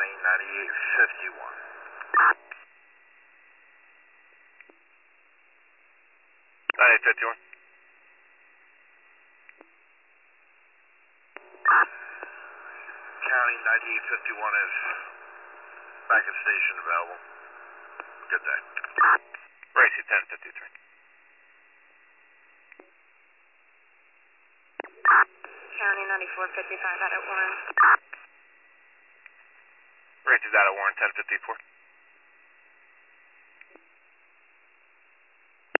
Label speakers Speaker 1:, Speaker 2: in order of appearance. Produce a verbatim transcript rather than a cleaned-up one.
Speaker 1: County ninety-eight fifty-one.
Speaker 2: ninety-eight fifty-one.
Speaker 1: County ninety-eight fifty-one is back at station available. Good day.
Speaker 2: Racy ten fifty-three.
Speaker 3: County ninety-four fifty-five out at Warren.
Speaker 2: Racy's out at Warren ten fifty-four.